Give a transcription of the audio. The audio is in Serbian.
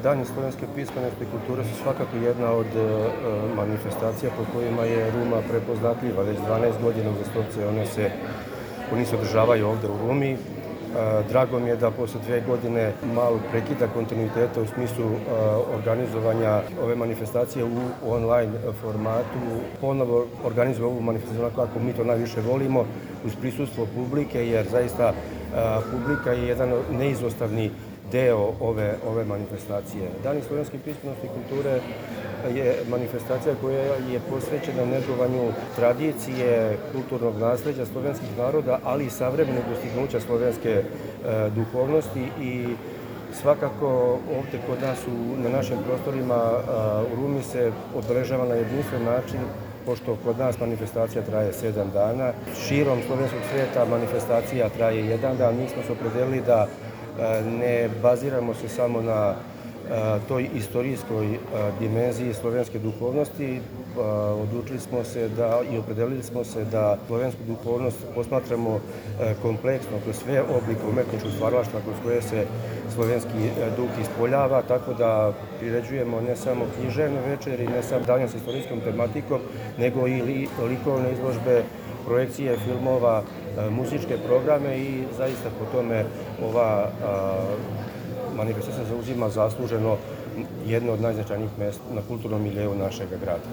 Dani slovenske pismenosti i kulture su svakako jedna od manifestacija po kojima je Ruma prepoznatljiva. Već 12 godina uzastopce oni se održavaju ovdje u Rumi. Drago mi je da posle 2 godine malo prekida kontinuiteta u smislu organizovanja ove manifestacije u online formatu. Ponovo organizuje ovu manifestaciju kako mi to najviše volimo, uz prisustvo publike, jer zaista publika je jedan neizostavni deo ove manifestacije. Dani slovenske pismenosti i kulture je manifestacija koja je posvećena negovanju tradicije, kulturnog nasleđa slovenskih naroda, ali i savremenih dostignuća slovenske duhovnosti i svakako ovdje kod nas na našim prostorima u Rumi se obeležava na jedinstven način, pošto kod nas manifestacija traje 7 dana. Širom slovenskog svijeta manifestacija traje 1 dan. Mi smo se opredelili da ne baziramo se samo na toj istorijskoj dimenziji slovenske duhovnosti. Odlučili smo se i opredelili smo se da slovensku duhovnost posmatramo kompleksno kroz sve oblike umetničkog stvaralaštva kroz koje se slovenski duh ispoljava, tako da priređujemo ne samo književne večeri, ne samo dane sa istorijskom tematikom, nego i likovne izložbe, projekcije filmova, muzičke programe i zaista po tome ova manifestacija zauzima zasluženo jedno od najznačajnijih mjesta na kulturnom miljeu našeg grada.